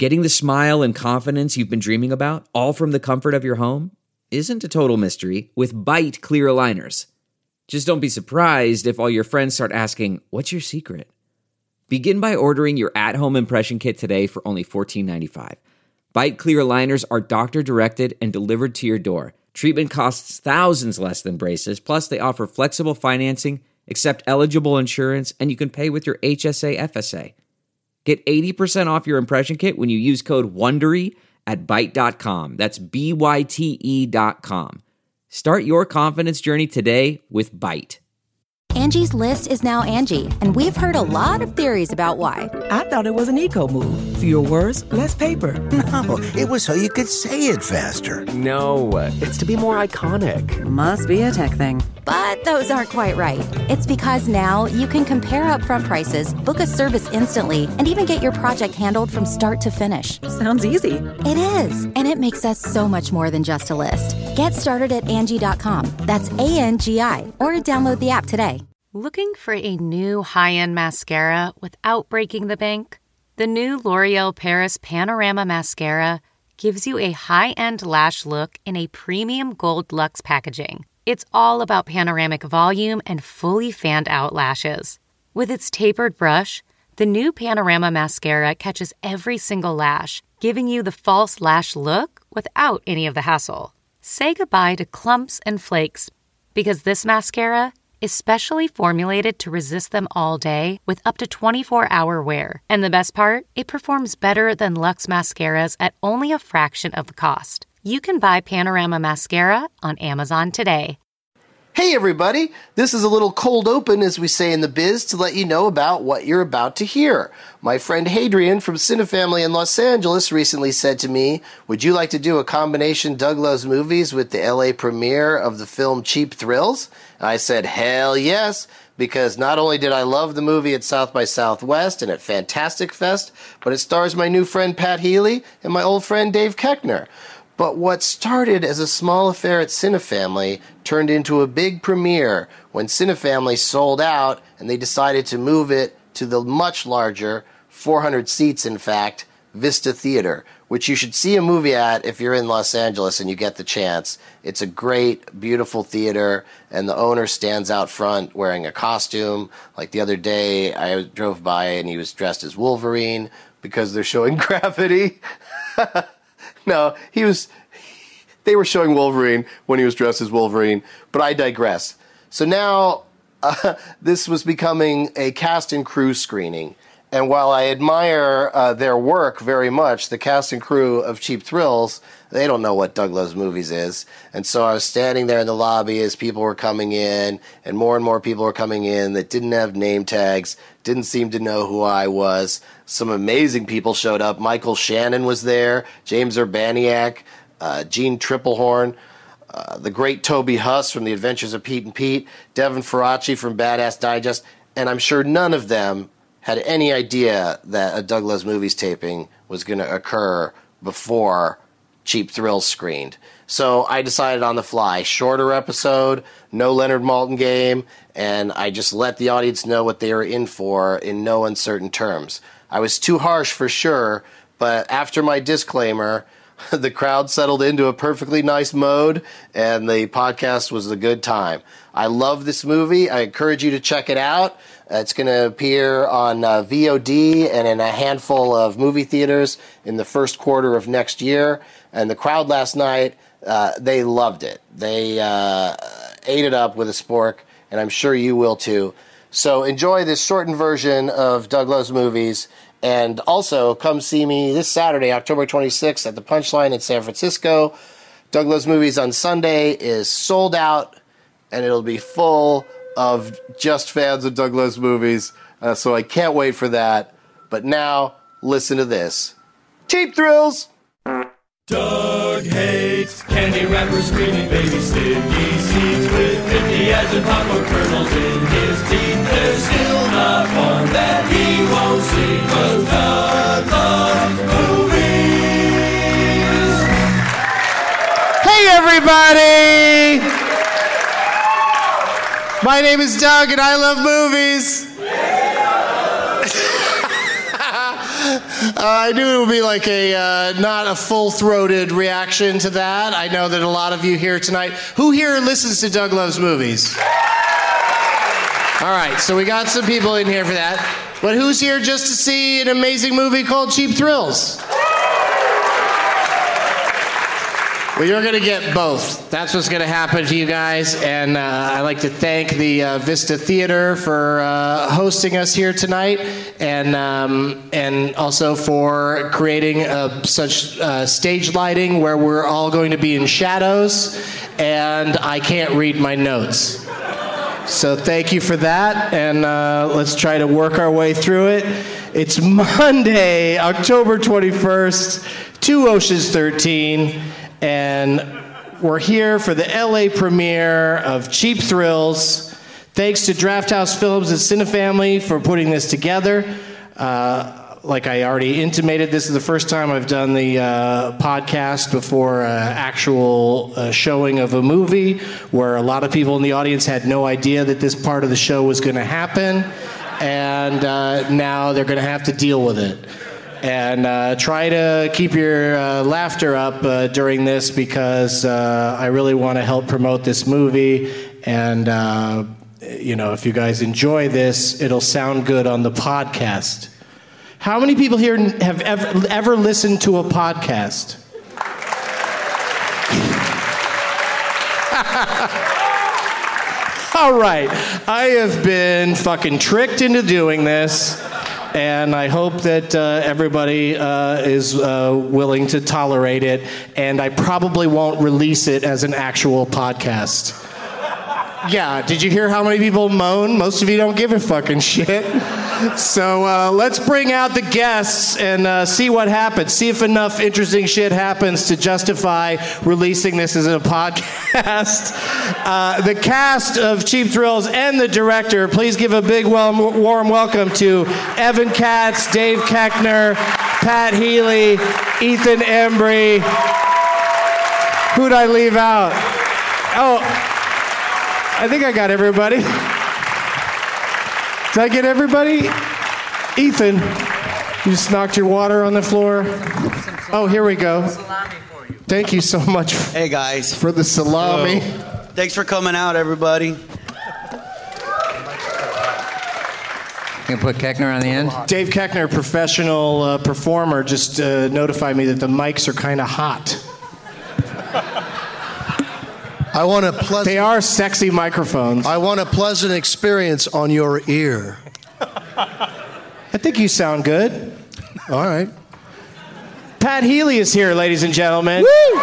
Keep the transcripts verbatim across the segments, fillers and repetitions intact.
Getting the smile and confidence you've been dreaming about, all from the comfort of your home, isn't a total mystery with Byte clear aligners. Just don't be surprised if all your friends start asking, "What's your secret?" Begin by ordering your at-home impression kit today for only fourteen ninety-five. Byte clear aligners are doctor-directed and delivered to your door. Treatment costs thousands less than braces, plus they offer flexible financing, accept eligible insurance, and you can pay with your H S A F S A. Get eighty percent off your impression kit when you use code WONDERY at byte dot com. That's B Y T E dot com. Start your confidence journey today with Byte. Angie's List is now Angie, and we've heard a lot of theories about why. I thought it was an eco move. Fewer words, less paper. No, it was so you could say it faster. No, it's to be more iconic. Must be a tech thing. But those aren't quite right. It's because now you can compare upfront prices, book a service instantly, and even get your project handled from start to finish. Sounds easy. It is, and it makes us so much more than just a list. Get started at Angie dot com. That's A N G I, or download the app today. Looking for a new high-end mascara without breaking the bank? The new L'Oreal Paris Panorama Mascara gives you a high-end lash look in a premium gold luxe packaging. It's all about panoramic volume and fully fanned-out lashes. With its tapered brush, the new Panorama Mascara catches every single lash, giving you the false lash look without any of the hassle. Say goodbye to clumps and flakes, because this mascara is specially formulated to resist them all day with up to twenty-four hour wear. And the best part? It performs better than Luxe mascaras at only a fraction of the cost. You can buy Panorama Mascara on Amazon today. Hey everybody, this is a little cold open, as we say in the biz, to let you know about what you're about to hear. My friend Hadrian from Cinefamily in Los Angeles recently said to me, "Would you like to do a combination Doug Loves Movies with the L A premiere of the film Cheap Thrills?" And I said, hell yes, because not only did I love the movie at South by Southwest and at Fantastic Fest, but it stars my new friend Pat Healy and my old friend Dave Koechner. But what started as a small affair at Cinefamily turned into a big premiere when Cinefamily sold out and they decided to move it to the much larger, four hundred seats in fact, Vista Theater, which you should see a movie at if you're in Los Angeles and you get the chance. It's a great, beautiful theater, and the owner stands out front wearing a costume. Like the other day, I drove by and he was dressed as Wolverine because they're showing Gravity. No, he was, they were showing Wolverine when he was dressed as Wolverine, but I digress. So now, uh, this was becoming a cast and crew screening, and while I admire uh, their work very much, the cast and crew of Cheap Thrills, they don't know what Doug Loves Movies is, and so I was standing there in the lobby as people were coming in, and more and more people were coming in that didn't have name tags, didn't seem to know who I was. Some amazing people showed up. Michael Shannon was there, James Urbaniak, uh, Gene Triplehorn, uh, the great Toby Huss from The Adventures of Pete and Pete, Devin Faraci from Badass Digest, and I'm sure none of them had any idea that a Doug Loves Movies taping was going to occur before Cheap Thrills screened. So I decided on the fly, shorter episode, no Leonard Maltin game, and I just let the audience know what they were in for in no uncertain terms. I was too harsh for sure, but after my disclaimer, the crowd settled into a perfectly nice mode, and the podcast was a good time. I love this movie. I encourage you to check it out. Uh, it's going to appear on uh, V O D and in a handful of movie theaters in the first quarter of next year. And the crowd last night, uh, they loved it. They uh, ate it up with a spork, and I'm sure you will too. So enjoy this shortened version of Doug Loves Movies. And also, come see me this Saturday, October twenty-sixth, at the Punchline in San Francisco. Doug Loves Movies on Sunday is sold out, and it'll be full of just fans of Doug Loves Movies. Uh, so I can't wait for that. But now, listen to this. Cheap Thrills! Doug hates candy wrappers, screaming baby sticky seeds with fifty as in popcorn kernels in his teeth. There's still not one that he won't see, 'cause Doug loves movies. Hey everybody! My name is Doug and I love movies. Uh, I knew it would be like a uh, not a full-throated reaction to that. I know that a lot of you here tonight. Who here listens to Doug Loves Movies? All right, so we got some people in here for that. But who's here just to see an amazing movie called Cheap Thrills? Well, you're going to get both. That's what's going to happen to you guys. And uh, I'd like to thank the uh, Vista Theater for uh, hosting us here tonight, and um, and also for creating uh, such uh, stage lighting where we're all going to be in shadows, and I can't read my notes. So thank you for that, and uh, let's try to work our way through it. It's Monday, October twenty-first, Two Oceans thirteen. And we're here for the L A premiere of Cheap Thrills. Thanks to Drafthouse Films and Cinefamily for putting this together. Uh, like I already intimated, this is the first time I've done the uh, podcast before uh, actual uh, showing of a movie, where a lot of people in the audience had no idea that this part of the show was going to happen. And uh, now they're going to have to deal with it. And uh, try to keep your uh, laughter up uh, during this, because uh, I really want to help promote this movie. And, uh, you know, if you guys enjoy this, it'll sound good on the podcast. How many people here have ever, ever listened to a podcast? All right. I have been fucking tricked into doing this. And I hope that uh, everybody uh, is uh, willing to tolerate it. And I probably won't release it as an actual podcast. Yeah, did you hear how many people moan? Most of you don't give a fucking shit. So uh, let's bring out the guests and uh, see what happens. See if enough interesting shit happens to justify releasing this as a podcast. Uh, the cast of Cheap Thrills and the director, please give a big warm, warm welcome to Evan Katz, Dave Koechner, Pat Healy, Ethan Embry. Who'd I leave out? Oh, I think I got everybody. Did I get everybody? Ethan, you just knocked your water on the floor. Oh, here we go. Thank you so much. Hey, guys. For the salami. Hello. Thanks for coming out, everybody. You can put Koechner on the end? Dave Koechner, professional uh, performer, just uh, notified me that the mics are kind of hot. I want a pleasant... They are sexy microphones. I want a pleasant experience on your ear. I think you sound good. All right. Pat Healy is here, ladies and gentlemen. Woo!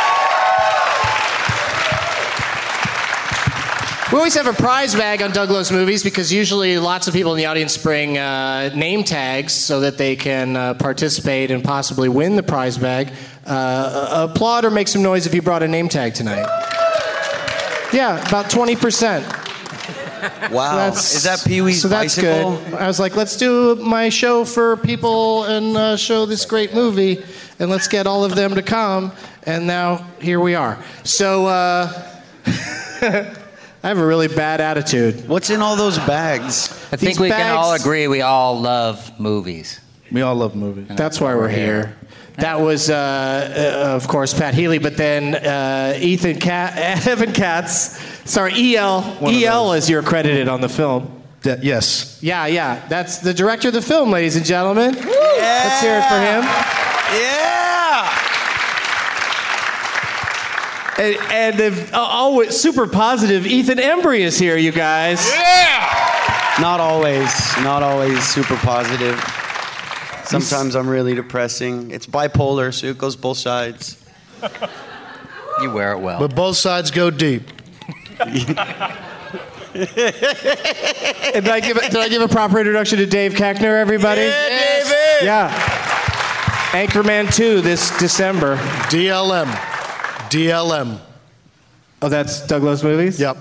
We always have a prize bag on Doug Loves Movies, because usually lots of people in the audience bring uh, name tags so that they can uh, participate and possibly win the prize bag. Uh, applaud or make some noise if you brought a name tag tonight. Yeah, about twenty percent. Wow. So is that Pee-wee's so that's bicycle? Good. I was like, let's do my show for people and uh, show this great movie, and let's get all of them to come. And now here we are. So uh, I have a really bad attitude. What's in all those bags? I think These we bags, can all agree we all love movies. We all love movies. That's why we're here. That was, uh, uh, of course, Pat Healy, but then uh, Ethan Kat- Evan Katz. Sorry, E L. One E L is you're credited on the film. Yeah, yes. Yeah, yeah. That's the director of the film, ladies and gentlemen. Yeah. Let's hear it for him. Yeah. And, and the uh, always super positive Ethan Embry is here, you guys. Yeah. Not always. Not always super positive. Sometimes I'm really depressing. It's bipolar, so it goes both sides. You wear it well. But both sides go deep. And did I give a, did I give a proper introduction to Dave Koechner, everybody? Yeah, David! Yeah. Anchorman two this December. D L M. D L M. Oh, that's Doug Loves Movies? Yep.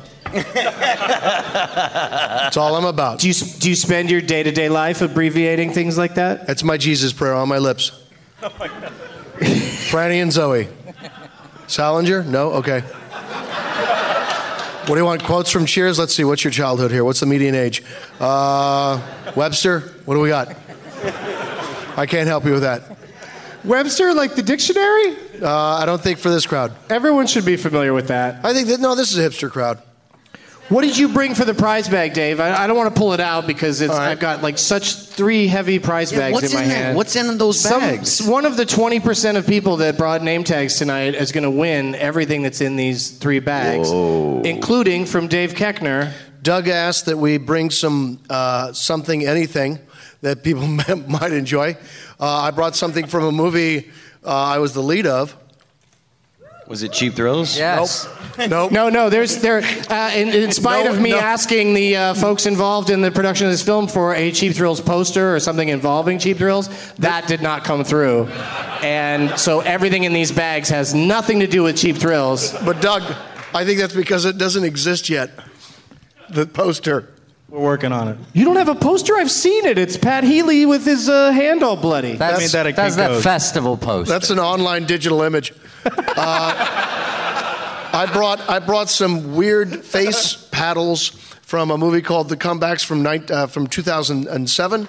That's all I'm about. Do you, do you spend your day-to-day life abbreviating things like that? That's my Jesus prayer on my lips. Oh my God. Franny and Zoe. Salinger? No? Okay. What do you want? Quotes from Cheers? Let's see. What's your childhood here? What's the median age? Uh, Webster? What do we got? I can't help you with that. Webster, like the dictionary? Uh, I don't think for this crowd. Everyone should be familiar with that. I think that, no, this is a hipster crowd. What did you bring for the prize bag, Dave? I, I don't want to pull it out because it's, right. I've got like such three heavy prize Yeah, bags what's in my in there? hand. What's in those bags? Some, one of the twenty percent of people that brought name tags tonight is going to win everything that's in these three bags, Whoa. including from Dave Koechner. Doug asked that we bring some uh, something, anything that people might enjoy. Uh, I brought something from a movie uh, I was the lead of. Was it Cheap Thrills? Yes. Nope. Nope. No, no. There's there. Uh, in, in spite No, of me no. asking the uh, folks involved in the production of this film for a Cheap Thrills poster or something involving Cheap Thrills, that did not come through. And so everything in these bags has nothing to do with Cheap Thrills. But Doug, I think that's because it doesn't exist yet. The poster. We're working on it. You don't have a poster? I've seen it. It's Pat Healy with his uh, hand all bloody. That's, I made that at that's that Kinko's. festival post. That's an online digital image. Uh, I brought I brought some weird face paddles from a movie called The Comebacks from night, uh, from two thousand seven.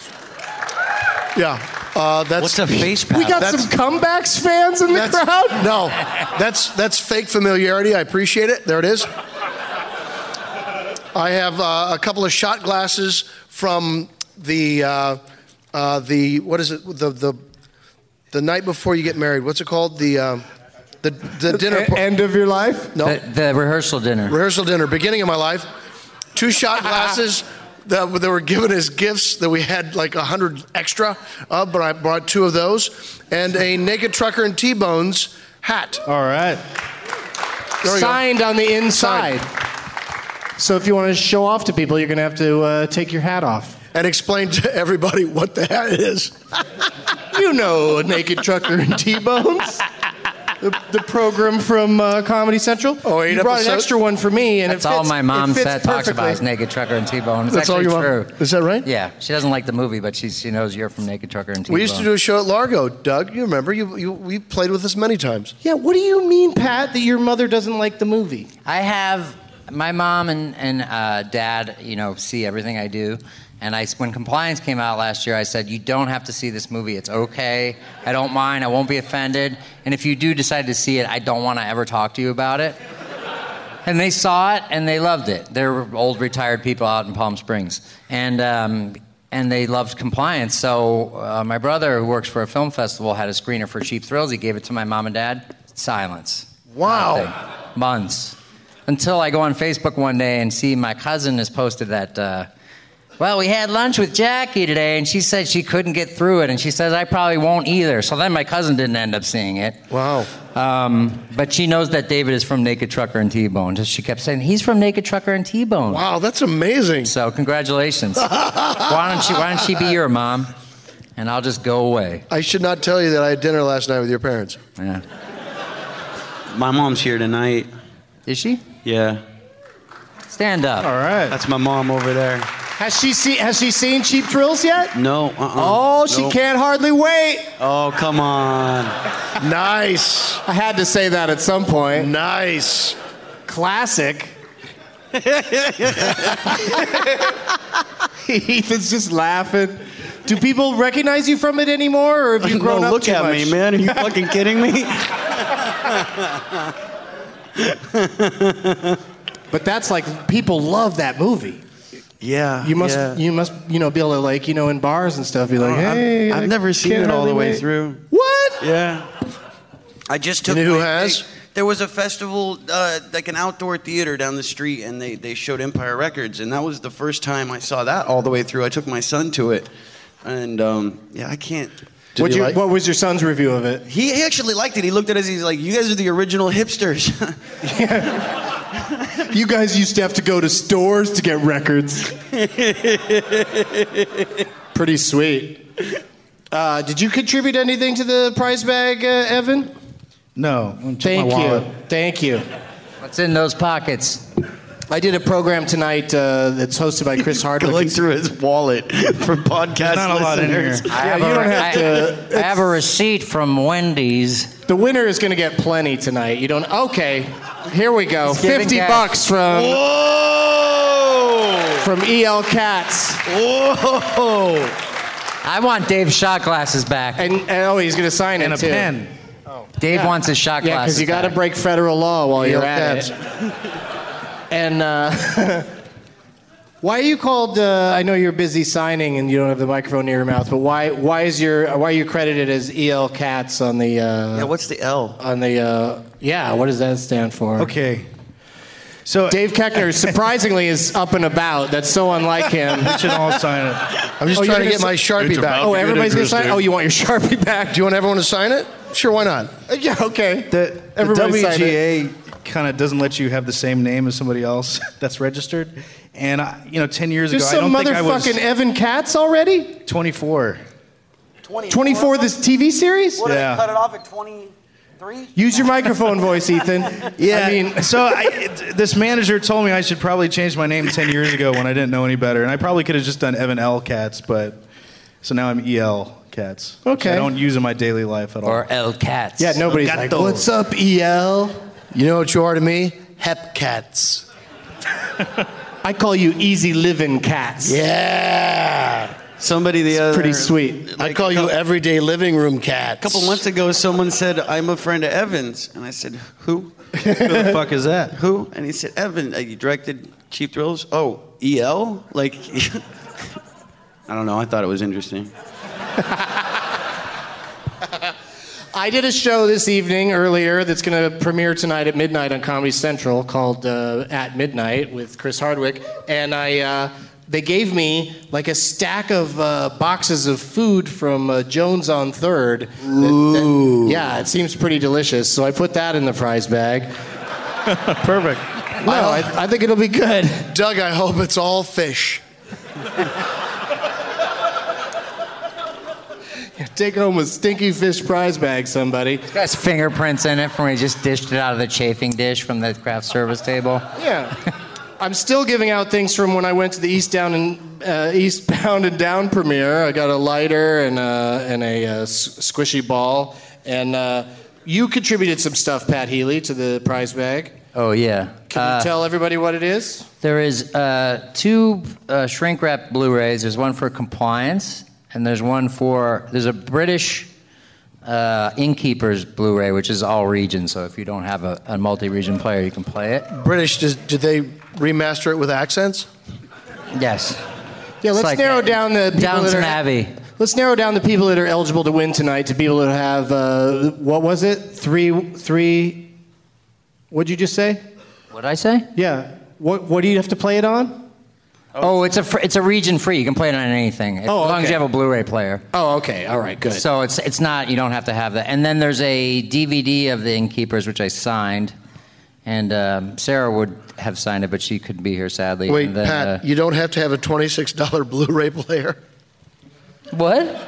Yeah, uh, that's What's a face paddle? We got That's- some comebacks fans in the that's, crowd. No, that's that's fake familiarity. I appreciate it. There it is. I have uh, a couple of shot glasses from the uh, uh, the what is it the the the night before you get married. What's it called? The uh, the the dinner. E- end of your life? No, The, the rehearsal dinner. rehearsal dinner. Beginning of my life. Two shot glasses that, that were given as gifts that we had like a hundred extra of, but I brought two of those and a Naked Trucker and T-Bones hat. All right. There we go. Signed on the inside. So if you want to show off to people, you're going to have to uh, take your hat off. And explain to everybody what the hat is. You know Naked Trucker and T-Bones. The, the program from uh, Comedy Central. Oh, eight You brought episodes? an extra one for me, and That's it fits, all my mom it fits said, talks about perfectly. is Naked Trucker and T-Bone. It's That's all actually your mom- true. Is that right? Yeah. She doesn't like the movie, but she, she knows you're from Naked Trucker and T-Bone. We used to do a show at Largo, Doug. You remember? You, you we played with us many times. Yeah, what do you mean, Pat, that your mother doesn't like the movie? I have my mom and, and uh, dad, you know, see everything I do. And I, when Compliance came out last year, I said, you don't have to see this movie. It's okay. I don't mind. I won't be offended. And if you do decide to see it, I don't want to ever talk to you about it. And they saw it, and they loved it. They're old retired people out in Palm Springs. And um, and they loved Compliance. So uh, my brother, who works for a film festival, had a screener for Cheap Thrills. He gave it to my mom and dad. Silence. Wow. Nothing. Months. Until I go on Facebook one day and see my cousin has posted that, uh, well, we had lunch with Jackie today, and she said she couldn't get through it, and she says I probably won't either. So then my cousin didn't end up seeing it. Wow. Um, but she knows that David is from Naked Trucker and T-Bone. Just she kept saying, he's from Naked Trucker and T-Bone. Wow, that's amazing. So congratulations. why don't she Why don't she be your mom, and I'll just go away. I should not tell you that I had dinner last night with your parents. Yeah. My mom's here tonight. Is she? Yeah. Stand up. All right. That's my mom over there. Has she seen Has she seen Cheap Thrills yet? No. Uh-uh. Oh, she Nope. can't hardly wait. Oh, come on. Nice. I had to say that at some point. Nice. Classic. Ethan's just laughing. Do people recognize you from it anymore, or have you grown no, up look too at much? me, man. Are you fucking kidding me? But that's like people love that movie. Yeah. You must, yeah. you must, you know, be able to like, you know, in bars and stuff, be like, Oh, I've- hey. I've, I never seen can't it all the hardly way wait. through. What? Yeah. I just took. You know who my- has? they- there was a festival, uh, like an outdoor theater down the street, and they, they showed Empire Records, and that was the first time I saw that all the way through. I took my son to it, and um, yeah, I can't. What'd you, what was your son's review of it? He he actually liked it. He looked at us. He's like, "You guys are the original hipsters." You guys used to have to go to stores to get records. Pretty sweet. Uh, did you contribute anything to the prize bag, uh, Evan? No. I'm gonna check Thank my you. wallet. Thank you. What's in those pockets? I did a program tonight uh, that's hosted by Chris Hardwick. Going through his wallet for podcast Not a lot in listeners. here. I Yeah, have you a, don't have I- to- I have a receipt from Wendy's. The winner is going to get plenty tonight. You don't. Okay, here we go. He's giving Fifty cash. bucks from Whoa! from E L Cats. Whoa! I want Dave's shot glasses back. And, and oh, he's going to sign And it a too. pen. Dave Yeah. wants his shot Yeah, glasses because you got to back. break federal law while you're Yeah, at it. And uh, why are you called? Uh, I know you're busy signing and you don't have the microphone near your mouth, but why? Why is your? Why are you credited as E L Katz on the? Uh, Yeah, what's the L? On the. Uh, yeah, what does that stand for? Okay. So Dave Keckner surprisingly is up and about. That's so unlike him. we should all sign it. I'm just Oh, trying to you're get gonna my s- Sharpie It's back. about- Oh, everybody's gonna Chris, sign. dude. Oh, you want your Sharpie back? Do you want everyone to sign it? Sure, why not? Uh, yeah, okay. The, the Everybody sign W G A kind of doesn't let you have the same name as somebody else that's registered. And, I, you know, ten years There's ago, I some don't think I was motherfucking Evan Katz already. twenty-four. twenty-four. This T V series. What, Yeah. did they cut it off at twenty-three? Use your microphone voice, Ethan. Yeah, I mean, so I, it, this manager told me I should probably change my name ten years ago when I didn't know any better. And I probably could have just done Evan L. Katz, but so now I'm E L Katz. which Okay. I don't use in my daily life at all. Or El Katz. yeah, nobody's like, Gato. "What's up, E L?" You know what you are to me? Hep cats. I call you Easy Living Cats. Yeah. Somebody the other Pretty sweet. I call you everyday living room cats. A couple months ago, someone said, "I'm a friend of Evan's," and I said, "Who? Who the fuck is that? Who?" And he said, "Evan. Uh, you directed Cheap Thrills? Oh, E L? Like, I don't know. I thought it was interesting." I did a show this evening earlier that's going to premiere tonight at midnight on Comedy Central called uh, At Midnight with Chris Hardwick, and I uh, they gave me like a stack of uh, boxes of food from uh, Jones on Third. Ooh. That- that- yeah, it seems pretty delicious, so I put that in the prize bag. Perfect. No, I, I think it'll be good. Doug, I hope it's all fish. Take home a stinky fish prize bag, somebody. It has fingerprints in it from when he just dished it out of the chafing dish from the craft service table. Yeah. I'm still giving out things from when I went to the East Down and uh, Eastbound and Down premiere. I got a lighter and a, and a uh, s- squishy ball. And uh, you contributed some stuff, Pat Healy, to the prize bag. Oh, yeah. Can Uh, you tell everybody what it is? There is uh, two uh, shrink wrap Blu-rays. There's one for compliance, and there's one for there's a British uh, Innkeepers Blu-ray, which is all regions. So if you don't have a, a multi-region player, you can play it. British, does, did they remaster it with accents? Yes. Yeah, let's like narrow down the people that Downton are, Abbey. Let's narrow down the people that are eligible to win tonight to people that have uh, what was it? Three three. What'd you just say? What did I say? Yeah. What What do you have to play it on? Oh, it's a fr- it's a region free. You can play it on anything as Oh, long as okay. you have a Blu-ray player. Oh, okay. All right. Good. So it's it's not you don't have to have that. And then there's a D V D of the Innkeepers which I signed, and um, Sarah would have signed it, but she couldn't be here sadly. Wait, And then, Pat, uh, you don't have to have a twenty-six dollars Blu-ray player? what?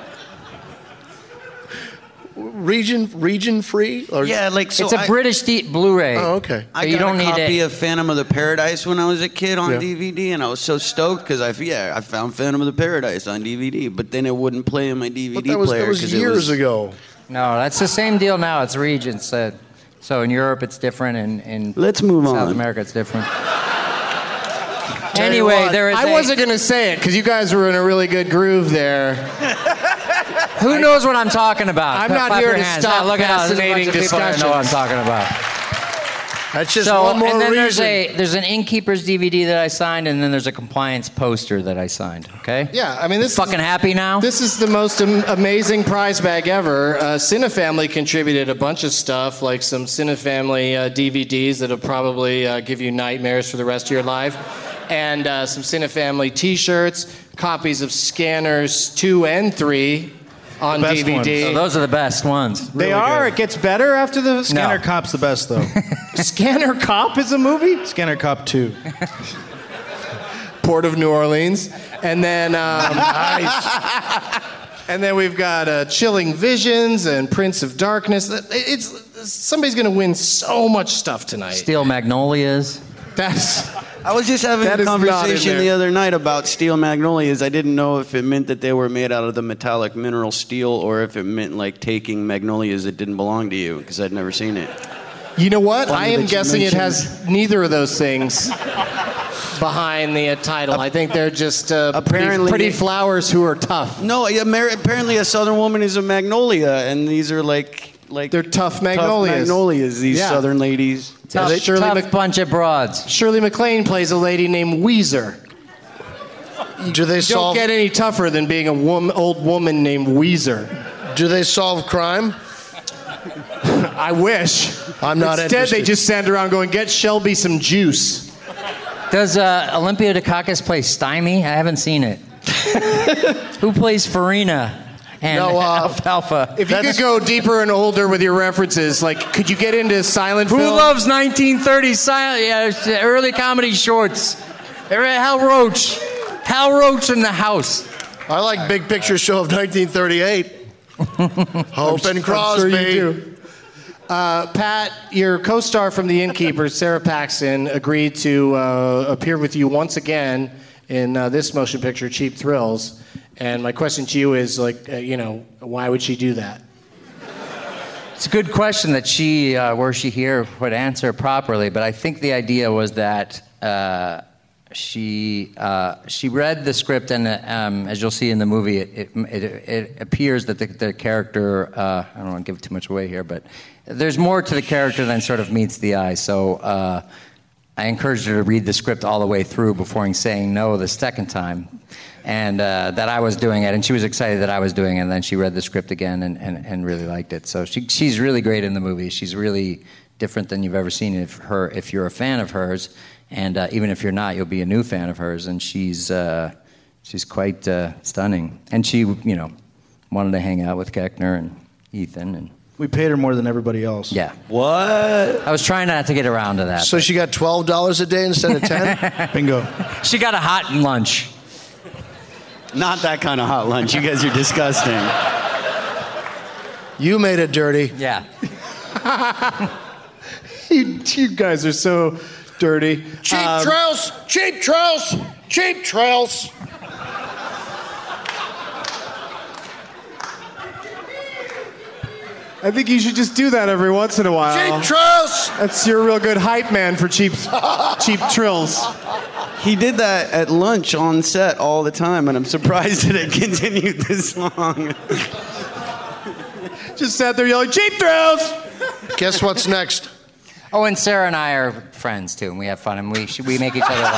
Region region free? Or Yeah, like so. it's a I, British D- Blu-ray. Oh, okay. I you got don't a need copy it. of Phantom of the Paradise when I was a kid on Yeah. D V D, and I was so stoked because I yeah I found Phantom of the Paradise on D V D, but then it wouldn't play in my D V D But that was, player that was 'cause it years was- ago. No, that's the same deal now. It's regions. Uh, so in Europe it's different, and in Let's move South on. America it's different. Tell you Anyway, what, there is. I a- wasn't gonna say it because you guys were in a really good groove there. Who knows what I'm talking about? I'm Clap- not clap here your to hands. stop Ah, look at us. There's a bunch fascinating of people that know what I'm discussions. talking about. That's just So, one more and then there's reason. a there's an Innkeepers D V D that I signed, and then there's a compliance poster that I signed. Okay. Yeah, I mean this. Fucking is, happy now? This is the most am- amazing prize bag ever. Uh, Cinefamily contributed a bunch of stuff, like some Cinefamily uh, D V Ds that'll probably uh, give you nightmares for the rest of your life, and uh, some Cinefamily T-shirts, copies of Scanners two and three on best D V D. So those are the best ones. They really are. good. It gets better after the Scanner No. Cop's the best, though. Scanner Cop is a movie. Scanner Cop two. Port of New Orleans, and then um, and then we've got uh, Chilling Visions and Prince of Darkness. It's somebody's going to win so much stuff tonight. Steel Magnolias. That's I was just having That a is not in conversation there. the other night about steel magnolias. I didn't know if it meant that they were made out of the metallic mineral steel or if it meant like taking magnolias that didn't belong to you, because I'd never seen it. you know what? Funny I am that you guessing it mentioned- has neither of those things. behind the uh, title. I think they're just uh, Apparently- pretty, pretty flowers who are tough. No, yeah, Amer- apparently a Southern woman is a magnolia, and these are like like They're tough magnolias. Tough magnolias. These Yeah. Southern ladies. Tough, They- Shirley tough Mc- bunch of broads. Shirley MacLaine plays a lady named Weezer. Do they You don't solve? get any tougher than being a wom- old woman named Weezer. Do they solve crime? I wish. I'm not Instead, interested. they just stand around going, "Get Shelby some juice." Does uh, Olympia Dukakis play Stymie? I haven't seen it. Who plays Farina and No, uh, Alfalfa? If you That's- could go deeper and older with your references, like, could you get into silent Who film? loves nineteen thirties silent, yeah, early comedy shorts? Hal Roach. Hal Roach in the house. I like Big Picture Show of nineteen thirty-eight. Hope and Crosby. I'm sure you do. Uh, Pat, your co-star from The Innkeeper, Sarah Paxton, agreed to uh, appear with you once again in uh, this motion picture, Cheap Thrills. And my question to you is, like, uh, you know, why would she do that? It's a good question that she, uh, were she here, would answer properly. But I think the idea was that uh, she uh, she read the script, and uh, um, as you'll see in the movie, it it, it, it appears that the, the character uh, I don't want to give too much away here, but there's more to the character than sort of meets the eye. So uh, I encouraged her to read the script all the way through before saying no the second time. And uh, that I was doing it, and she was excited that I was doing it, and then she read the script again and, and, and really liked it. So she, she's really great in the movie. She's really different than you've ever seen if her if you're a fan of hers, and uh, even if you're not, you'll be a new fan of hers. And she's uh, she's quite uh, stunning. And she, you know, wanted to hang out with Keckner and Ethan, and We paid her more than everybody else. yeah. What? I was trying not to get around to that. So she got twelve dollars a day instead of ten? Bingo. She got a hot lunch. Not that kind of hot lunch. You guys are disgusting. You made it dirty. Yeah. you, you guys are so dirty. Cheap Um, trails! Cheap trails! Cheap trails! I think you should just do that every once in a while. Cheap trails! That's your real good hype man for cheap, cheap trills. He did that at lunch on set all the time, and I'm surprised that it continued this long. Just sat there yelling, "Cheap thrills!" Guess what's next? Oh, and Sarah and I are friends too, and we have fun, and we we make each other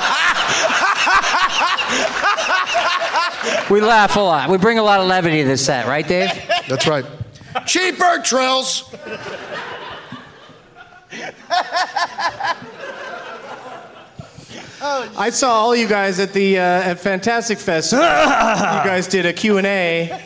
laugh. We laugh a lot. We bring a lot of levity to the set, right, Dave? That's right. Cheaper trails! I saw all you guys at the uh, at Fantastic Fest. You guys did a Q and A.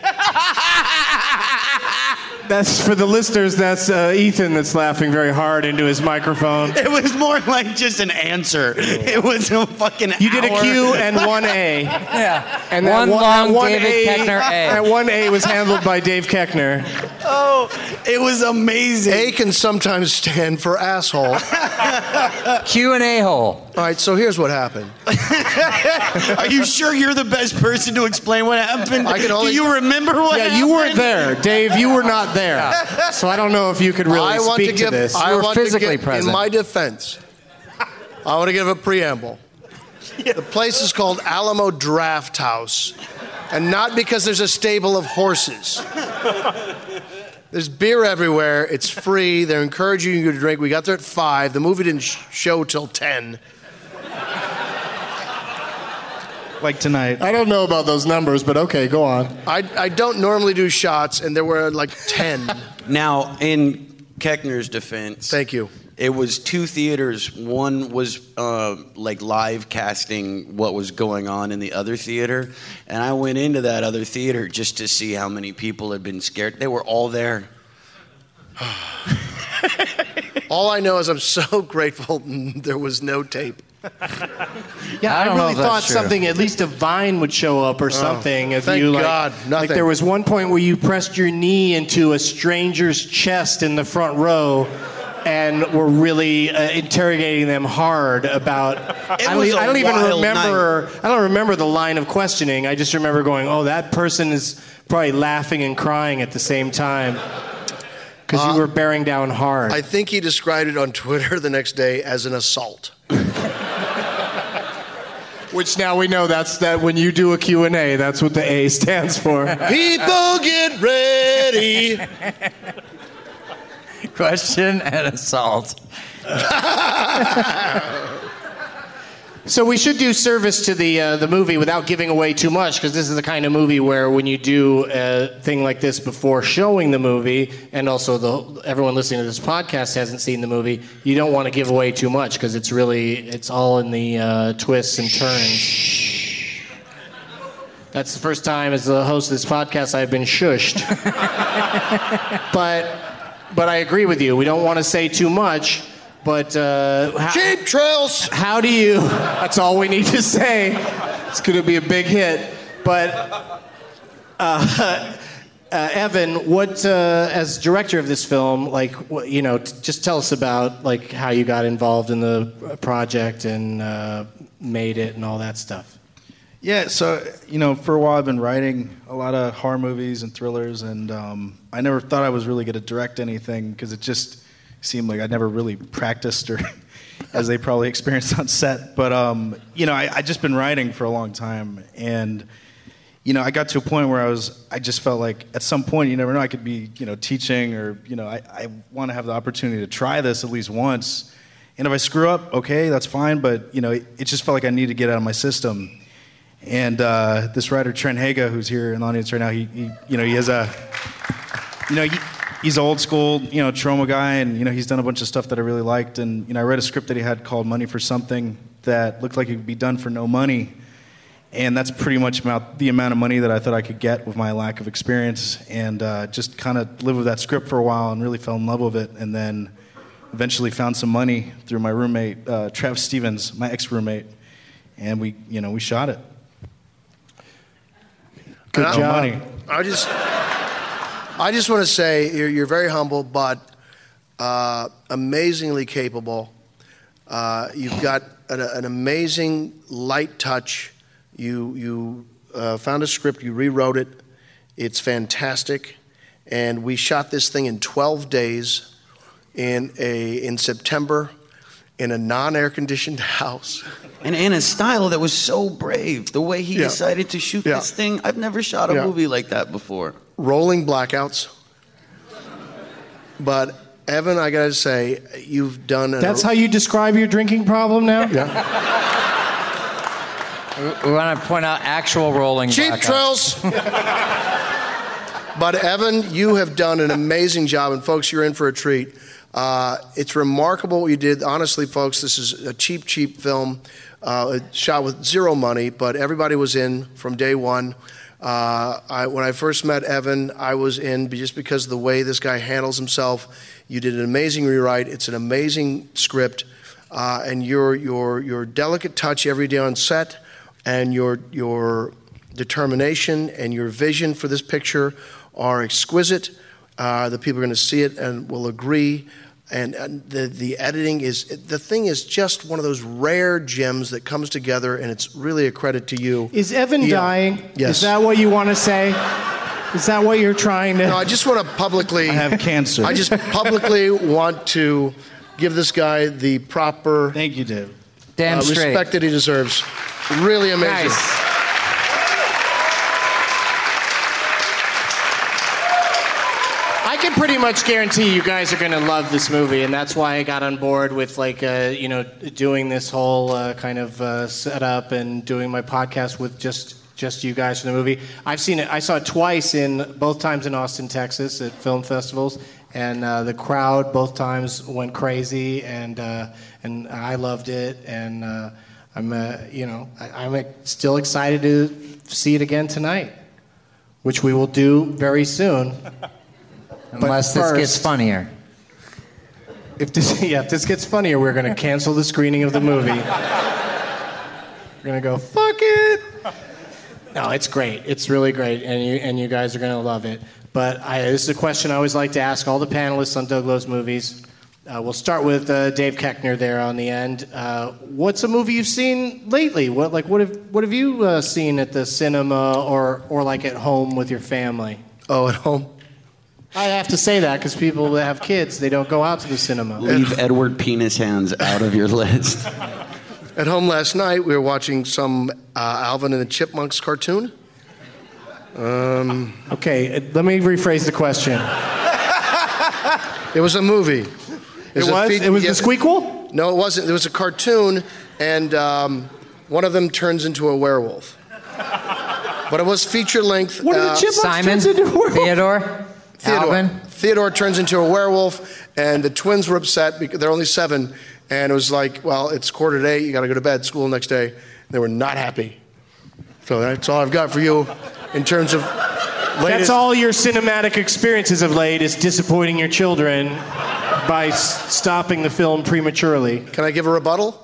That's for the listeners. That's uh, Ethan that's laughing very hard into his microphone. It was more like just an answer. It was a fucking You did a hour. Q and one A. Yeah. And One that long that one David A, Koechner A. That one A was handled by Dave Koechner. Oh, it was amazing. A can sometimes stand for asshole. Q and A hole. All right, so here's what happened. Are you sure you're the best person to explain what happened? I can only- Do you remember what Yeah, happened? you weren't there, Dave. You were not there, so I don't know if you could really I want speak to give. this. I You were want physically to give, present. In my defense, I want to give a preamble. The place is called Alamo Draft House, and not because there's a stable of horses. There's beer everywhere. It's free. They're encouraging you to drink. We got there at five. The movie didn't sh- show till ten. Like tonight. I don't know about those numbers, but okay, go on. I, I don't normally do shots, and there were like ten. Now, in Keckner's defense, Thank you. it was two theaters. One was uh, like live casting what was going on in the other theater, and I went into that other theater just to see how many people had been scared. They were all there. All I know is I'm so grateful there was no tape. Yeah, I I, don't know really if that's thought true. something, at least a vine would show up or something. If thank you like, God, like nothing. there was one point where you pressed your knee into a stranger's chest in the front row, and were really uh, interrogating them hard about. I don't, was e- a I don't even wild remember. I don't remember the line of questioning. I just remember going, "Oh, that person is probably laughing and crying at the same time." Because Uh, you were bearing down hard. I think he described it on Twitter the next day as an assault. Which now we know that's that when you do a Q and A, that's what the A stands for. People get ready. Question and assault. So we should do service to the uh, the movie without giving away too much, because this is the kind of movie where when you do a thing like this before showing the movie, and also the everyone listening to this podcast hasn't seen the movie, you don't want to give away too much because it's really it's all in the uh, twists and turns. That's the first time as the host of this podcast I've been shushed. but but I agree with you. We don't want to say too much. But uh, how, Cheap Thrills. How do you? That's all we need to say. It's going to be a big hit. But uh, uh, Evan, what uh, as director of this film, like what, you know, t- just tell us about like how you got involved in the project and uh, made it and all that stuff. Yeah, so, you know, for a while I've been writing a lot of horror movies and thrillers, and um, I never thought I was really going to direct anything because it just seemed like I'd never really practiced, or as they probably experienced on set. But, um, you know, I, I just been writing for a long time, and, you know, I got to a point where I was, I just felt like at some point, you never know, I could be, you know, teaching, or, you know, I, I want to have the opportunity to try this at least once. And if I screw up, okay, that's fine, but, you know, it, it just felt like I needed to get out of my system. And uh, this writer, Trent Haga, who's here in the audience right now, he, he you know, he has a, you know, he, he's an old school, you know, Troma guy, and, you know, he's done a bunch of stuff that I really liked. And, you know, I read a script that he had called Money for Something that looked like it could be done for no money. And that's pretty much about the amount of money that I thought I could get with my lack of experience. And uh, just kind of lived with that script for a while and really fell in love with it. And then eventually found some money through my roommate, uh, Travis Stevens, my ex-roommate. And we, you know, we shot it. Good I, job. Money. I just... I just want to say you're, you're very humble, but uh, amazingly capable. Uh, you've got an, an amazing light touch. You you uh, found a script, you rewrote it. It's fantastic, and we shot this thing in twelve days in a in September in a non-air conditioned house. And in a style that was so brave. The way he Yeah. decided to shoot Yeah. this thing, I've never shot a Yeah. movie like that before. Rolling blackouts. But Evan, I gotta say, you've done. An That's how you describe your drinking problem now? Yeah. We want to point out actual rolling Cheap blackouts. Thrills. But Evan, you have done an amazing job, and folks, you're in for a treat. Uh, it's remarkable what you did. Honestly, folks, this is a cheap, cheap film, uh, shot with zero money, but everybody was in from day one. Uh, I, when I first met Evan, I was in just because of the way this guy handles himself. You did an amazing rewrite. It's an amazing script, uh, and your your your delicate touch every day on set, and your your determination and your vision for this picture are exquisite. Uh, the people are going to see it and will agree. And, and the the editing is the thing is just one of those rare gems that comes together, and it's really a credit to you. Is Evan Yeah. dying? Yes. Is that what you want to say? Is that what you're trying to? No, I just want to publicly. I have cancer. I just publicly want to give this guy the proper. Thank you, Dave. Damn uh, straight. respect that he deserves. Really amazing. Nice. I can pretty much guarantee you guys are going to love this movie, and that's why I got on board with like uh, you know doing this whole uh, kind of uh, setup and doing my podcast with just just you guys for the movie. I've seen it. I saw it twice in both times in Austin, Texas, at film festivals, and uh, the crowd both times went crazy, and uh, and I loved it, and uh, I'm uh, you know I, I'm uh, still excited to see it again tonight, which we will do very soon. Unless But this first- gets funnier. If this, yeah, if this gets funnier, we're going to cancel the screening of the movie. We're going to go, fuck it. No, it's great. It's really great, and you and you guys are going to love it. But I, this is a question I always like to ask all the panelists on Doug Loves Movies. Uh, we'll start with uh, Dave Keckner there on the end. Uh, what's a movie you've seen lately? What like what have what have you uh, seen at the cinema or or like at home with your family? Oh, at home. I have to say that because people that have kids, they don't go out to the cinema. Leave Edward Penis Hands out of your list. at home last night. We were watching some uh, Alvin and the Chipmunks cartoon. Um, okay, let me rephrase the question. It was a movie. It was? a It was the Squeakquel? No, it wasn't. It was a cartoon, and um, one of them turns into a werewolf. But it was feature length. What are the uh, chipmunks Simon, turns into a werewolf? Theodore, Theodore. Alvin. Theodore turns into a werewolf, and the twins were upset because they're only seven, and it was like, well, it's quarter to eight, you got to go to bed, school next day. They were not happy. So that's all I've got for you in terms of latest. That's all your cinematic experiences of late is disappointing your children by s- stopping the film prematurely. Can I give a rebuttal?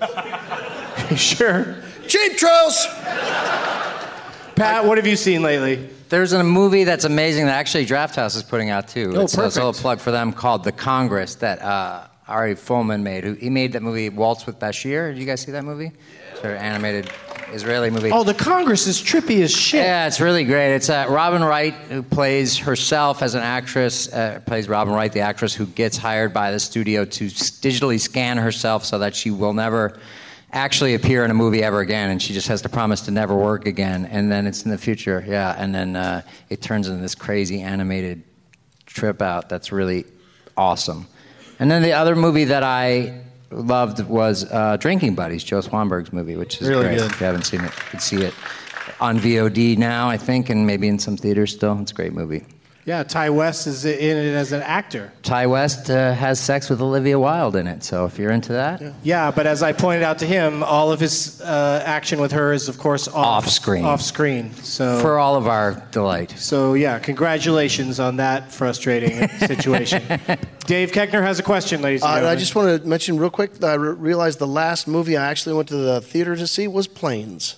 Sure. Cheap Thrills! Pat, what have you seen lately? There's a movie that's amazing that actually Draft House is putting out too. Oh, it's, uh, it's a little perfect. plug for them called The Congress that uh, Ari Folman made. Who, he made that movie Waltz with Bashir. Did you guys see that movie? It's an animated Israeli movie. Oh, The Congress is trippy as shit. Yeah, it's really great. It's uh, Robin Wright, who plays herself as an actress, uh, plays Robin Wright, the actress who gets hired by the studio to s- digitally scan herself so that she will never actually appear in a movie ever again, and she just has to promise to never work again. And then it's in the future, yeah, and then uh, it turns into this crazy animated trip out that's really awesome. And then the other movie that I loved was uh, Drinking Buddies, Joe Swanberg's movie, which is Really great. good. If you haven't seen it, you can see it on V O D now, I think, and maybe in some theaters still. It's a great movie. Yeah, Ty West is in it as an actor. Ty West uh, has sex with Olivia Wilde in it, so if you're into that, Yeah, but as I pointed out to him, all of his uh, action with her is, of course, off, Off-screen. Off screen. So, for all of our delight. so yeah, congratulations on that frustrating situation. Dave Keckner has a question, ladies and Uh, gentlemen. I just want to mention real quick that I re- realized the last movie I actually went to the theater to see was Planes.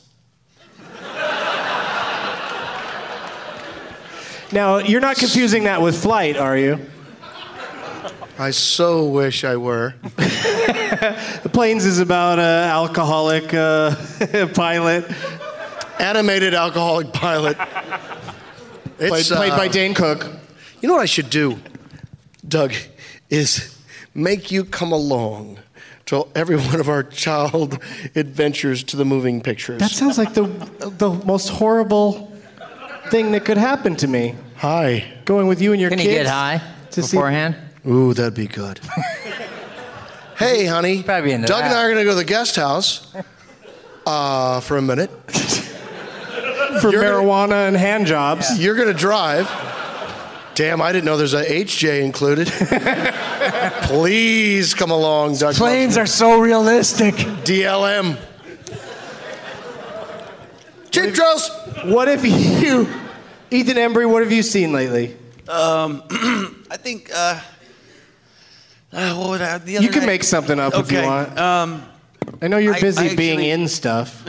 Now, you're not confusing that with Flight, are you? I so wish I were. The Planes is about an alcoholic uh, pilot. Animated alcoholic pilot. Played, played by Dane Cook. You know what I should do, Doug, is make you come along to every one of our child adventures to the moving pictures. That sounds like the the most horrible thing that could happen to me. Hi. Going with you and your Can kids. you get high to see- beforehand? Ooh, that'd be good. Hey, honey. Probably into Doug and that. I are going to go to the guest house uh, for a minute. For You're gonna- marijuana and hand jobs. You're going to drive. Damn, I didn't know there's a H J included. Please come along, Doug. Planes are so realistic. D L M. Cheap Thrills. What have you, Ethan Embry, what have you seen lately? Um, I think. Uh, uh, what would I, the other You can night- make something up if you Okay, want. Um, I know you're I- busy I being actually- in stuff.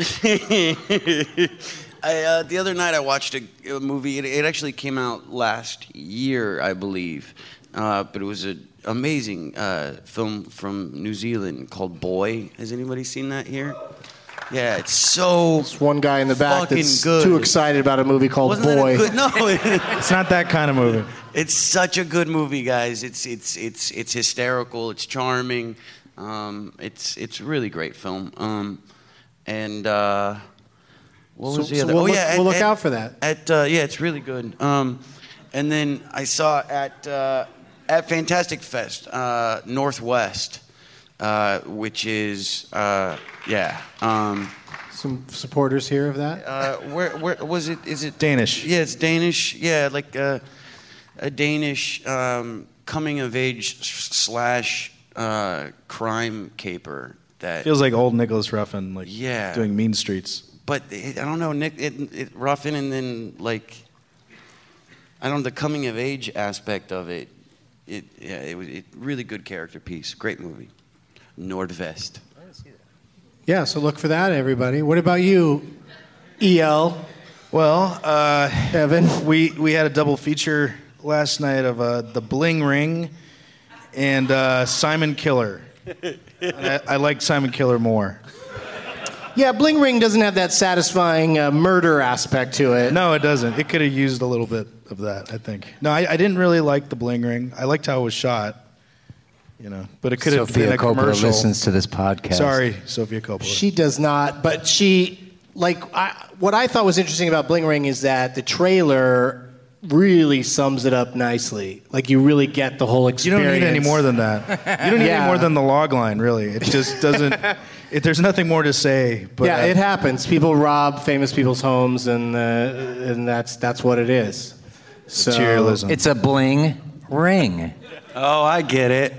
I, uh, the other night I watched a, a movie. It, it actually came out last year, I believe, uh, but it was an amazing uh, film from New Zealand called Boy. Has anybody seen that here? Yeah, it's so. There's one guy in the back fucking that's good. too excited about a movie called Wasn't that a Boy. good- no, It's not that kind of movie. it's such a good movie, guys. It's it's it's it's hysterical. It's charming. Um, it's it's a really great film. Um, and. Uh, What So- was the so other? we'll oh look- yeah, we'll at- look at- out for that. At uh, yeah, it's really good. Um, and then I saw at uh, at Fantastic Fest uh, Northwest, uh, which is uh, yeah. Um, Some supporters here of that? uh, where where was it? Is it Danish. Yeah, it's Danish. Yeah, like uh, a Danish um, coming of age s- slash uh, crime caper that Feels like old Nicholas Ruffin, like Yeah. doing Mean Streets. But it, I don't know, Nick, it, it, Ruffin, and then like, I don't know, the coming of age aspect of it. It, yeah, it was it really good character piece. Great movie. Nordvest. Yeah, so look for that, everybody. What about you, E L? Well, uh, Evan? we we had a double feature last night of uh, The Bling Ring and uh, Simon Killer. And I, I like Simon Killer more. Yeah, Bling Ring doesn't have that satisfying uh, murder aspect to it. No, it doesn't. It could have used a little bit of that, I think. No, I, I didn't really like The Bling Ring. I liked how it was shot. You know, but it could have Sophia been a Coppola commercial. listens to this podcast. Sorry, Sophia Coppola. She does not, but she, like, I, what I thought was interesting about Bling Ring is that the trailer really sums it up nicely. Like, you really get the whole You experience. don't need any more than that. You don't need Yeah. any more than the log line, really. It just doesn't. It, there's nothing more to say. But, yeah, uh, it happens. People rob famous people's homes, and uh, and that's that's what it is. So Materialism. It's a bling ring. Oh, I get it.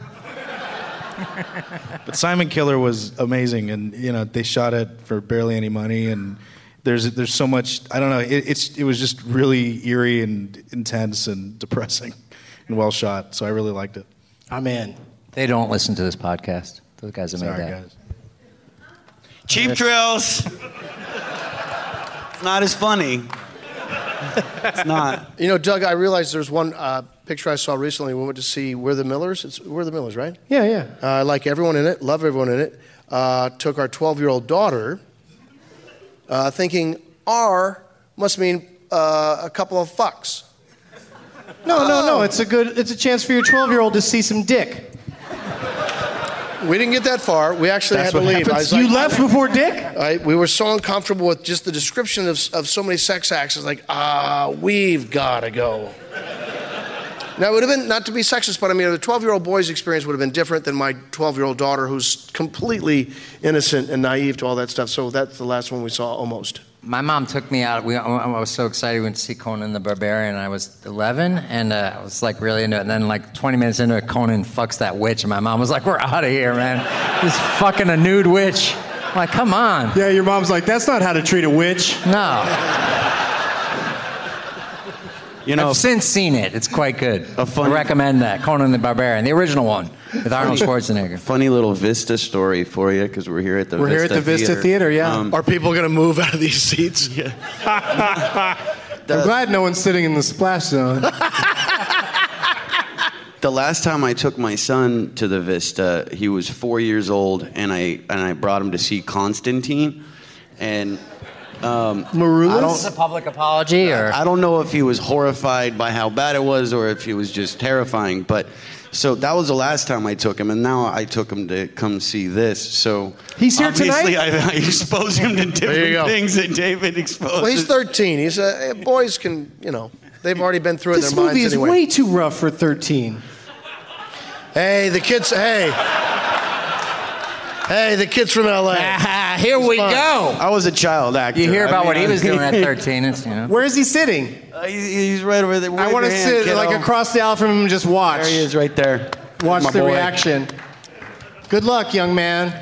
But Simon Killer was amazing, and you know they shot it for barely any money, and there's there's so much. I don't know. It, it's it was just really eerie and intense and depressing, and well shot. So I really liked it. I'm in. They don't listen to this podcast. Those guys have made Sorry, that. guys. Cheap Thrills. It's not as funny. It's not. You know, Doug, I realized there's one uh, picture I saw recently. We went to see We're the Millers. It's We're the Millers, right? Yeah, yeah. Uh, I like everyone in it. Love everyone in it. Uh, took our twelve-year-old daughter, uh, thinking R must mean uh, a couple of fucks. No, no, no. It's a good. It's a chance for your twelve-year-old to see some dick. We didn't get that far. We actually That's had to what leave. I happens. was You like- left before dick? I, we were so uncomfortable with just the description of, of so many sex acts. It's like, ah, we've got to go. Now, it would have been, not to be sexist, but I mean, the twelve-year-old boy's experience would have been different than my twelve-year-old daughter, who's completely innocent and naive to all that stuff. So that's the last one we saw, almost. My mom took me out. We, I was so excited. We went to see Conan the Barbarian. I was eleven, and uh, I was like really into it. And then, like twenty minutes into it, Conan fucks that witch, and my mom was like, "We're out of here, man. He's fucking a nude witch." I'm like, come on. Yeah, your mom's like, "That's not how to treat a witch." No. You know, I've since seen it. It's quite good. A funny- I recommend that. Conan the Barbarian, the original one with Arnold Schwarzenegger. Funny little Vista story for you, because we're here at the We're Vista here at the Vista Theater, yeah. Um, Are people going to move out of these seats? Yeah. I'm glad no one's sitting in the splash zone. The last time I took my son to the Vista, he was four years old, and I and I brought him to see Constantine, and um, Marulus? I don't- Is this a public apology, or I don't know if he was horrified by how bad it was, or if he was just terrifying. But so that was the last time I took him, and now I took him to come see this. So He's here obviously tonight? I, I expose him to you different go. things that David exposes. Well, he's thirteen. He's a, boys can, you know, they've already been through it in This their minds movie is anyway. way too rough for thirteen. Hey, the kids, hey. Hey, the kids from L A. Ah, here we fun. go. I was a child actor. You hear I about mean, what he I- was doing at thirteen. It's, you know. Where is he sitting? Uh, he- he's right over there. I Wave want to your hand, sit kiddo. like across the aisle from him and just watch. There he is, right there. Watch My the boy. reaction. Good luck, young man.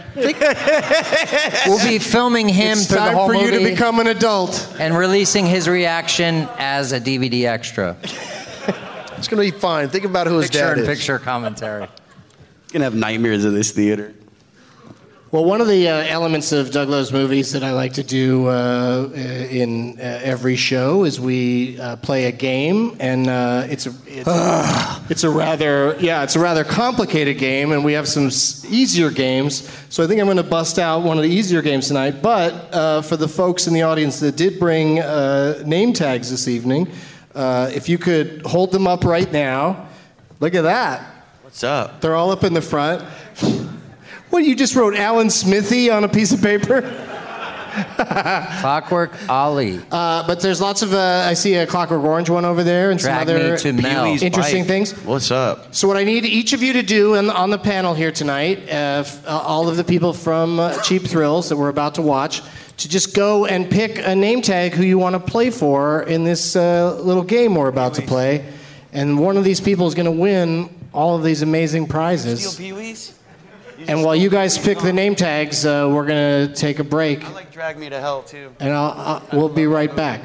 We'll be filming him It's through the time whole for you to movie become an adult. and releasing his reaction as a D V D extra. It's going to be fine. Think about who his Picture dad in is. picture commentary. Gonna have nightmares of this theater. Well, one of the uh, elements of Doug Love's movies that I like to do uh, in uh, every show is we uh, play a game, and uh, it's a it's, it's a rather yeah it's a rather complicated game, and we have some s- easier games. So I think I'm going to bust out one of the easier games tonight. But uh, for the folks in the audience that did bring uh, name tags this evening, uh, if you could hold them up right now, look at that. What's up? They're all up in the front. What, you just wrote Alan Smithy on a piece of paper? Clockwork Ali. Uh, but there's lots of, uh, I see a Clockwork Orange one over there and Drag some other me to Mel. Pee-wee's interesting Bike. things. What's up? So what I need each of you to do on, on the panel here tonight, uh, f- uh, all of the people from uh, Cheap Thrills that we're about to watch, to just go and pick a name tag who you want to play for in this uh, little game we're about to play. And one of these people is going to win all of these amazing prizes. Pee-wee's? And while you guys pick the name tags, uh, we're going to take a break. I like Drag Me to Hell, too. And I'll, I'll, we'll be right back.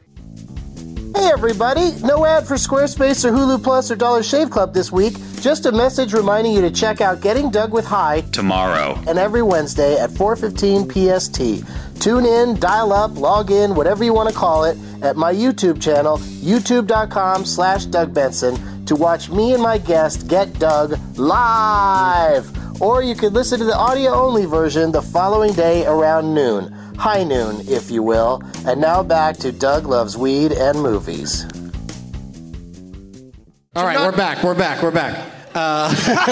Hey everybody, no ad for Squarespace or Hulu Plus or Dollar Shave Club this week. Just a message reminding you to check out Getting Doug with High Tomorrow. and every Wednesday at four fifteen P S T. Tune in, dial up, log in, whatever you want to call it, at my YouTube channel, youtube.com slash Doug Benson, to watch me and my guest Get Doug live. Or you could listen to the audio-only version the following day around noon. High noon, if you will. And now back to Doug Loves Weed and Movies. All right, we're back, we're back, we're back. Uh,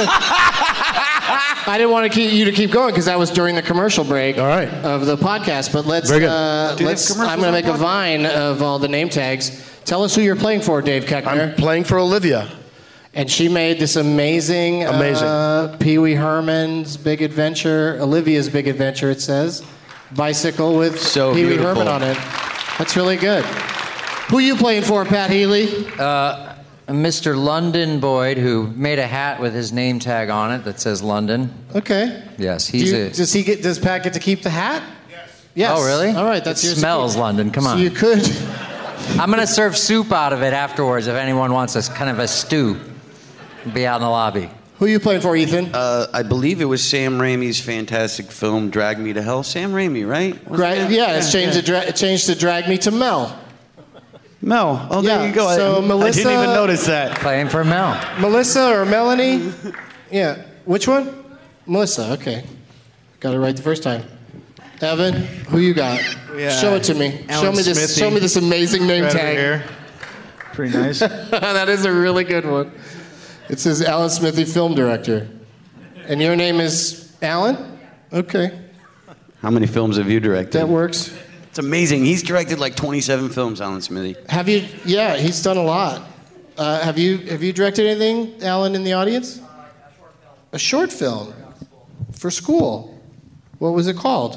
I didn't want to keep you to keep going because that was during the commercial break all right. of the podcast. But let's. Very good. Uh, Do they have let's commercials I'm going to on make a podcast? vine of all the name tags. Tell us who you're playing for, Dave Keckner. I'm playing for Olivia. And she made this amazing, Amazing. Uh, Pee Wee Herman's Big Adventure, Olivia's Big Adventure, it says. Bicycle with So Pee Wee beautiful. Herman on it. That's really good. Who are you playing for, Pat Healy? Uh, Mister London Boyd, who made a hat with his name tag on it that says London. Okay. Yes, Do he's you- a... does he get? Does Pat get to keep the hat? Yes. Yes. Oh, really? All right, that's it your smells secret. London. Come So on. you could. I'm going to serve soup out of it afterwards if anyone wants a kind of a stew. Be out in the lobby. Who are you playing for, Ethan? Uh, I believe it was Sam Raimi's fantastic film, Drag Me to Hell. Sam Raimi, right? Was Dra- it? yeah, it's changed, To dra- it changed to Drag Me to Mel. Mel. Oh, there Yeah, you go. I- so I, Melissa- didn't even notice that. Playing for Mel. Melissa or Melanie? Yeah. Which one? Melissa, okay. Got it right the first time. Evan, who you got? Yeah. Show it to me. Alan show me this Smithy. show me this amazing name Right over tag. here. Pretty nice. That is a really good one. It says Alan Smithy, film director. And your name is Alan? Okay. How many films have you directed? That works. It's amazing. He's directed like twenty-seven films, Alan Smithy. Have you yeah, he's done a lot. Uh, have you have you directed anything, Alan, in the audience? A short film. For school. What was it called?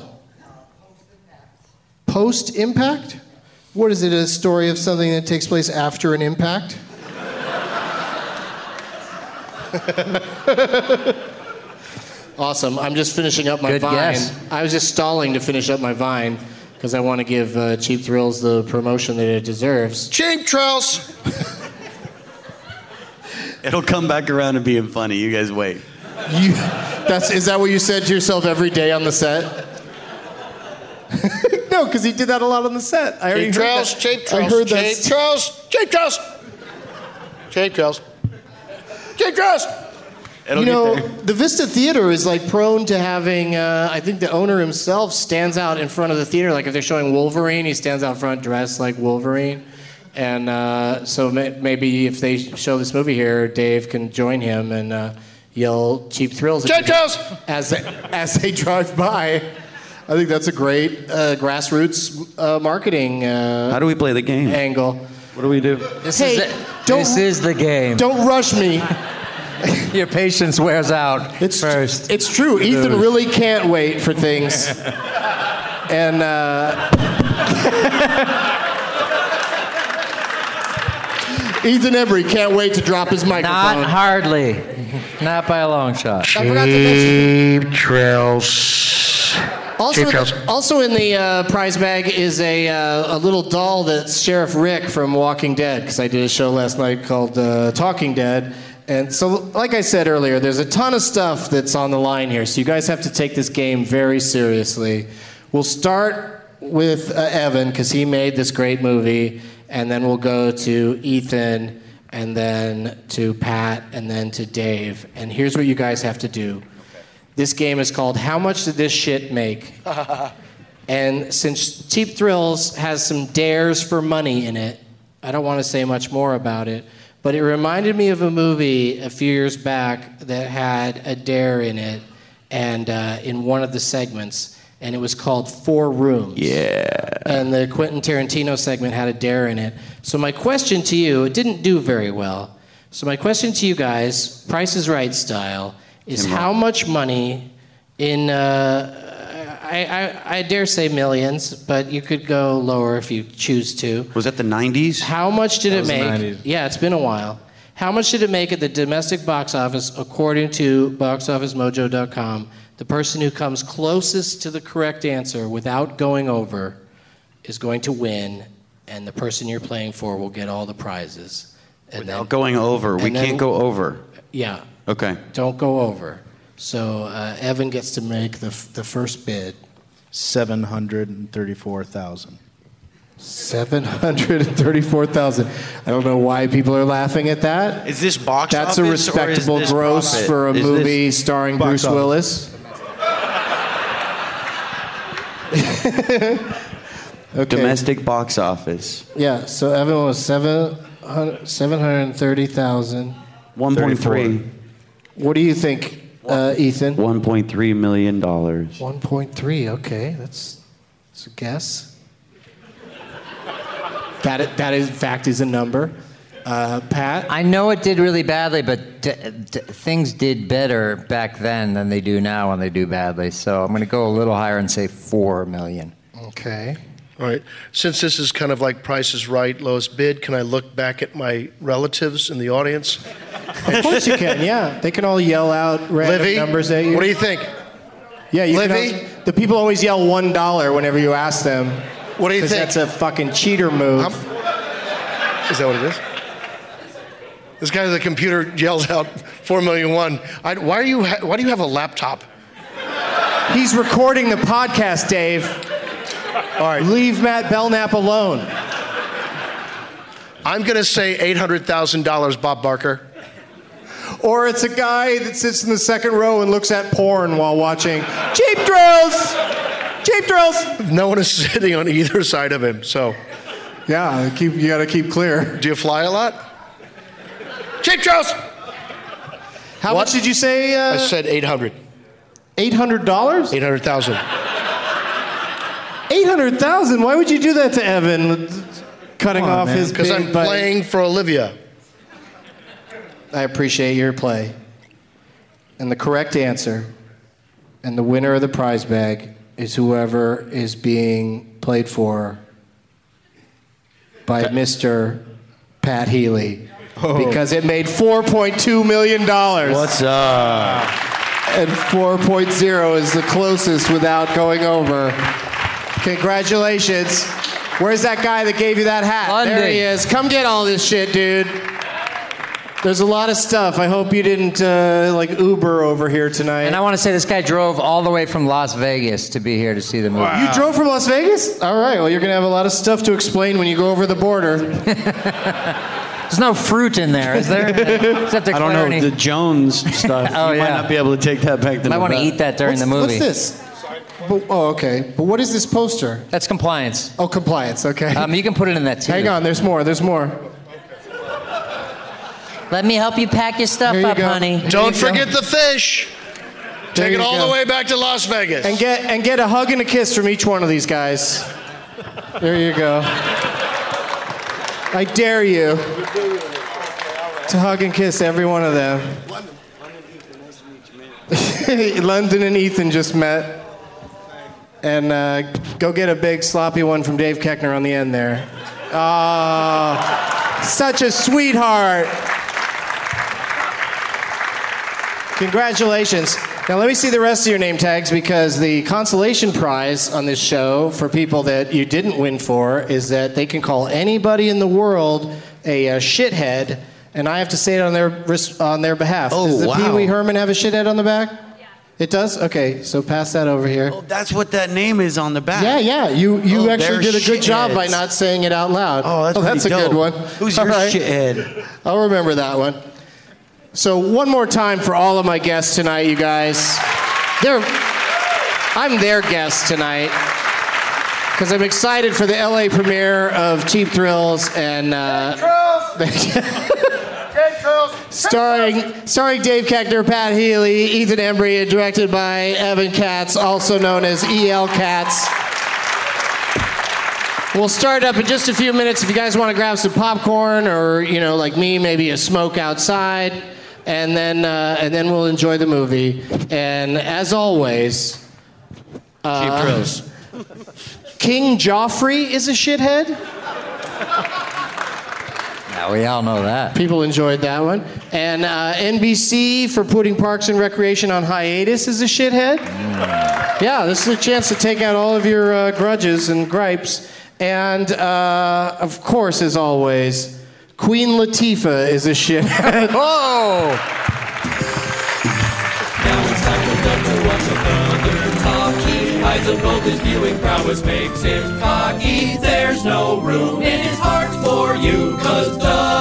Post Impact? What is it, a story of something that takes place after an impact? Awesome. I'm just finishing up my Good Vine. guess. I was just stalling to finish up my Vine because I want to give uh, Cheap Thrills the promotion that it deserves. Cheap Thrills! It'll come back around to being funny. You guys wait. You, that's, is that what you said to yourself every day on the set? No, because he did that a lot on the set. I already Cheap heard Thrills, that. Cheap I Thrills, heard Cheap that. Thrills, Cheap Thrills! Cheap Thrills. Cheap Thrills! It'll You know, get there. the Vista Theater is like prone to having, uh, I think the owner himself stands out in front of the theater. Like if they're showing Wolverine, he stands out front dressed like Wolverine. And uh, so may- maybe if they show this movie here, Dave can join him and uh, yell Cheap Thrills at Cheap Thrills! as they, as they drive by. I think that's a great uh, grassroots uh, marketing uh, How do we play the game? angle. What do we do? This, Hey, is, the, don't- this is the game. Don't rush me. Your patience wears out It's first. It's true. Ethan Lose. really can't wait for things. And uh, Ethan Embry can't wait to drop his microphone. Not hardly. Not by a long shot. I forgot to mention. Cheap Thrills. Also, Cheap Thrills. also in the uh, prize bag is a, uh, a little doll that's Sheriff Rick from Walking Dead, because I did a show last night called uh, Talking Dead. And so, like I said earlier, there's a ton of stuff that's on the line here, so you guys have to take this game very seriously. We'll start with uh, Evan, because he made this great movie, and then we'll go to Ethan, and then to Pat, and then to Dave. And here's what you guys have to do. This game is called How Much Did This Shit Make? And since Cheap Thrills has some dares for money in it, I don't want to say much more about it, but it reminded me of a movie a few years back that had a dare in it, and uh, in one of the segments, and it was called Four Rooms. Yeah. And the Quentin Tarantino segment had a dare in it. So my question to you, it didn't do very well. So my question to you guys, Price is Right style, is Tim how Roth. much money in, uh, I, I, I dare say millions, but you could go lower if you choose to. Was that the nineties? How much did That it was the make? nineties. Yeah, it's been a while. How much did it make at the domestic box office according to box office mojo dot com? The person who comes closest to the correct answer without going over is going to win, and the person you're playing for will get all the prizes. And Without going over. We and then- can't go over. Yeah, Okay. don't go over. So uh, Evan gets to make the f- the first bid. seven hundred thirty-four thousand. seven hundred thirty-four thousand. I don't know why people are laughing at that. Is this box That's a office or is respectable this gross profit? for a Is movie this- starring Box Bruce office. Willis. Okay. Domestic box office. Yeah, so Evan was seven hundred, seven hundred thirty thousand. one point three. What do you think, uh, Ethan? one point three million dollars. one point three, okay. That's, that's a guess. That, that is, in fact, is a number. Uh, Pat? I know it did really badly, but d- d- things did better back then than they do now when they do badly. So I'm going to go a little higher and say four million. Okay. All right. Since this is kind of like Price is Right, lowest bid, can I look back at my relatives in the audience? Of course you can, yeah. They can all yell out random Livy, numbers at you. what do you think? Yeah, you Livy? can also, the people always yell one dollar whenever you ask them. What do you think? Because that's a fucking cheater move. I'm, is that what it is? This guy with the computer yells out four million one. I, why are you? Ha- why do you have a laptop? He's recording the podcast, Dave. All right. Leave Matt Belknap alone. I'm going to say eight hundred thousand dollars, Bob Barker. Or it's a guy that sits in the second row and looks at porn while watching Cheap Thrills. Cheap Thrills. No one is sitting on either side of him, so. Yeah, keep, you got to keep clear. Do you fly a lot? Cheap Thrills. How What? much did you say? Uh, I said eight hundred. eight hundred dollars? eight hundred thousand. eight hundred thousand? Why would you do that to Evan? Cutting Come on, off man. his Because big I'm bite. playing for Olivia. I appreciate your play. And the correct answer, and the winner of the prize bag, is whoever is being played for by Mister Pat Healy. Oh. Because it made four point two million dollars. What's up? And four point oh is the closest without going over. Congratulations. Where's that guy that gave you that hat? Lundy. There he is. Come get all this shit, dude. There's a lot of stuff. I hope you didn't uh, like Uber over here tonight. And I want to say this guy drove all the way from Las Vegas to be here to see the movie. You drove from Las Vegas? All right. Well, you're going to have a lot of stuff to explain when you go over the border. There's no fruit in there, is there? Except I don't know, clarity. the Jones stuff. Oh, you might yeah. not be able to take that back to You might want to Nevada. eat that during what's, the movie. What's this? But, oh, okay. But what is this poster? That's compliance. Oh, compliance. Okay. Um, you can put it in that too. Hang on. There's more. There's more. Let me help you pack your stuff Here you up, go. honey. Don't forget the fish. There Take it you all go. the way back to Las Vegas. And get and get a hug and a kiss from each one of these guys. There you go. I dare you to hug and kiss every one of them. London and Ethan just met. And uh, go get a big sloppy one from Dave Keckner on the end there. Oh, such a sweetheart. Congratulations. Now let me see the rest of your name tags, because the consolation prize on this show for people that you didn't win for is that they can call anybody in the world a, uh shithead, and I have to say it on their ris- on their behalf. Oh, Does the wow. Pee Wee Herman have a shithead on the back? Yeah. It does? Okay, so pass that over here. Oh, that's what that name is on the back. Yeah, yeah. You you Oh, actually they're did a good job by shitheads. not saying it out loud. Oh, that's, oh, that's a pretty good dope. one. Who's All your right. shithead? I'll remember that one. So one more time for all of my guests tonight, you guys. They're, I'm their guest tonight because I'm excited for the L A premiere of Cheap Thrills and uh, starring starring Dave Keckner, Pat Healy, Ethan Embry, and directed by Evan Katz, also known as E L Katz. We'll start up in just a few minutes. If you guys want to grab some popcorn, or you know, like me, maybe a smoke outside, and then uh, and then we'll enjoy the movie. And as always, uh, Cheap Thrills. King Joffrey is a shithead. Yeah, we all know that. People enjoyed that one. And uh, N B C for putting Parks and Recreation on hiatus is a shithead. Mm. Yeah, this is a chance to take out all of your uh, grudges and gripes. And uh, of course, as always, Queen Latifah is a shithead. Whoa! Now it's time for Doug to watch another talkie. Eyes of gold, his viewing prowess makes him cocky. There's no room in his heart for you, 'cause Doug